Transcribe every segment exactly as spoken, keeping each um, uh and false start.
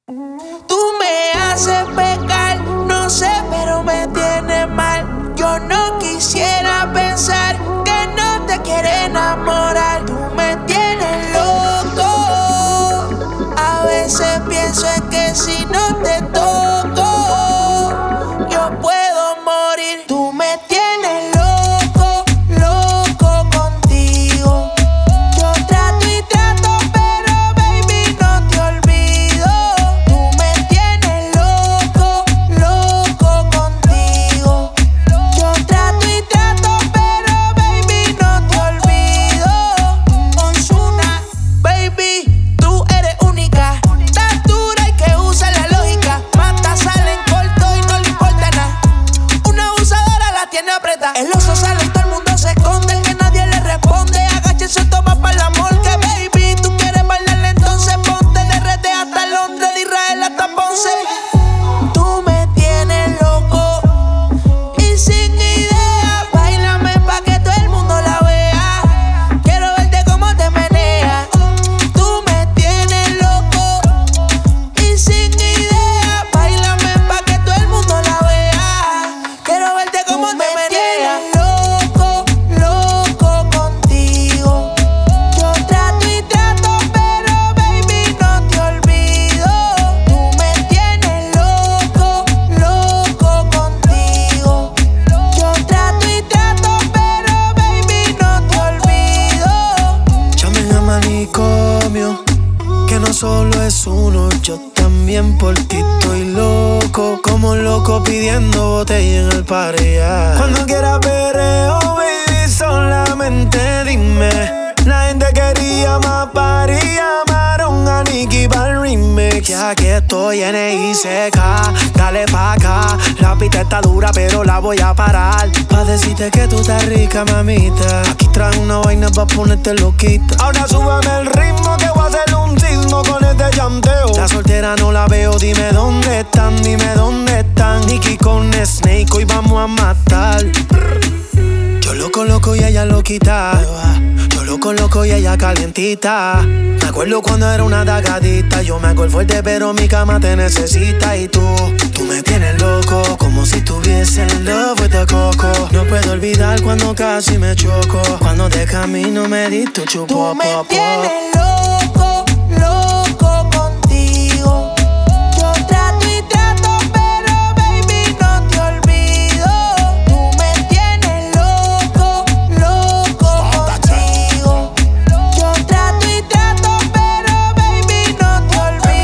Tú me haces pecar, no sé, pero me tienes mal. Yo no quisiera pensar que no te quiere enamorar. Tú me tienes loco. A veces pienso en que si no te toco, yo puedo morir. Tú me tienes loco, loco contigo. Yo trato y trato, pero baby no te olvido. Tú me tienes loco, loco contigo. Yo trato y trato, pero baby no te olvido. Ozuna, baby, tú eres única. Estás dura y que usa la lógica. Mata, sale en corto y no le importa nada. Una abusadora la tiene apretada. El oso sale y todo el mundo se esconde. El que nadie le responde. Agáchese, toma para el amor que baby. Tú quieres bailarle, entonces ponte de R D hasta Londres, de Israel hasta Ponce. Tú me tienes loco y sin idea. Báilame pa' que todo el mundo la vea. Quiero verte cómo te meneas. Tú me tienes loco y sin idea. Báilame pa' que todo el mundo la vea. Quiero verte cómo te meneas. Loco, loco contigo. Yo trato y trato, pero baby no te olvido. Tú me tienes loco, loco contigo. Yo trato y trato, pero baby no te olvido. Llamen a manicomio, que no solo es uno, yo también por ti estoy loco. Como loco pidiendo botella en el pareja. Cuando quieras perreo, baby, solamente dime. La gente quería más party, llamaron a Nicky pa'l remix. Ya que estoy en I C K, dale pa' acá. La pista está dura pero la voy a parar. Pa' decirte que tú estás rica, mamita. Aquí traje una vaina pa' ponerte loquita. Ahora súbame el ritmo que voy a hacer un sismo con este llanteo. La soltera no la veo, dime dónde están, dime dónde están. Nicky con Snake, hoy vamos a matar. Yo lo coloco y ella lo quita. Yo lo coloco y ella calientita. Me acuerdo cuando era una dagadita. Yo me hago el fuerte pero mi cama te necesita. Y tú, tú me tienes loco, como si tuviese en love with the coco. No puedo olvidar cuando casi me choco. Cuando de camino me di tu chupo. Tú me tienes loco, loco contigo. Yo trato y trato, pero baby no te olvido. Tú me tienes loco, loco contigo. Yo trato y trato, pero baby no te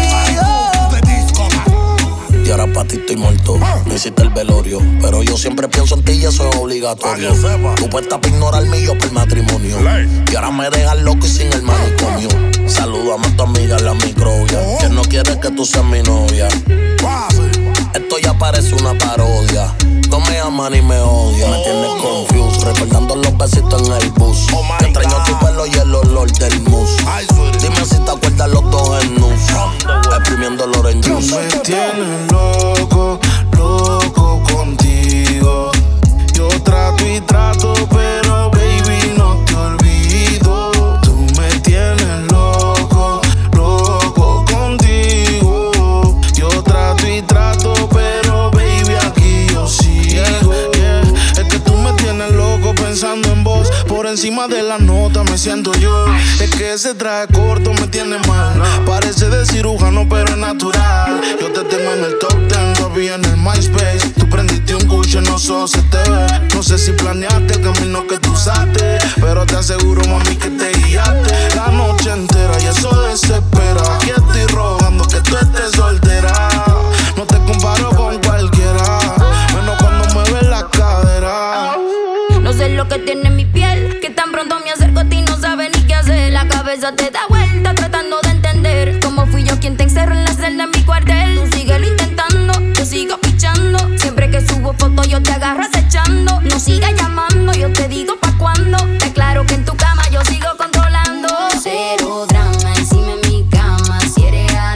olvido. Y ahora pa' ti estoy muerto. Me hiciste el velorio, pero yo siempre pienso en ti y eso es obligatorio. Tú puestas para ignorarme y yo por matrimonio. Y ahora me dejas loco y sin el manicomio. Salúdame a tu amiga la microbia, que no quiere que tú seas mi novia. Esto ya parece una parodia. No me aman ni me odian. Me tienes confused, recordando los besitos en el bus. Te extraño tu pelo y el olor del mousse. Dime si te acuerdas los dos en nus, exprimiendo el orange Tú juice. me tienes loco, loco contigo. Yo trato y trato, pero baby no te olvido. Tú me tienes loco, loco contigo. Yo trato y trato, pero baby aquí yo sigo. Yeah, yeah. Es que tú me tienes loco pensando en vos. Por encima de la nota me siento yo. Es que ese traje corto me tiene mal. Parece de cirujano pero es natural. Yo te tengo en el top ten, todavía en el MySpace. Tú prendiste un cucho, no solo se te ve. No sé si planeaste el camino que tú usaste, pero te aseguro, mami, que te guiaste la noche entera y eso desespera. Aquí estoy rogando que tú estés soltera. No te comparo con cualquiera, menos cuando mueves la cadera. No sé lo que tiene mi piel, que tan pronto me acerco a ti no sabes ni qué hacer. La cabeza te da vuelta tratando de entender cómo fui yo quien te encerró en la celda en mi cuartel. Tú síguelo intentando, yo sigo pichando. Siempre que subo fotos yo te agarro acechando. No sigas llamando, yo te digo pa' cuándo. Te claro que en tu cama yo sigo controlando. Cero drama encima en mi cama. Si eres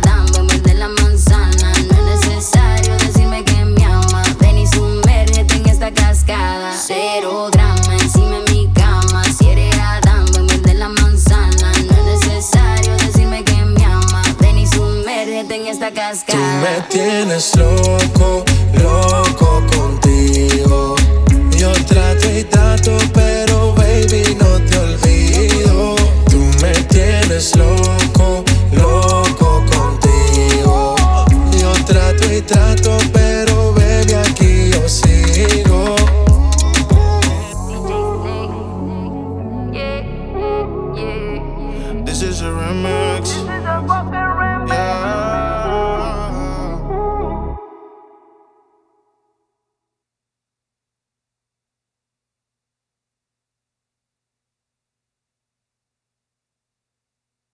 en esta cascada. Tú me tienes loco, loco contigo. Yo trato y trato, pero baby no te olvido. Tú me tienes loco,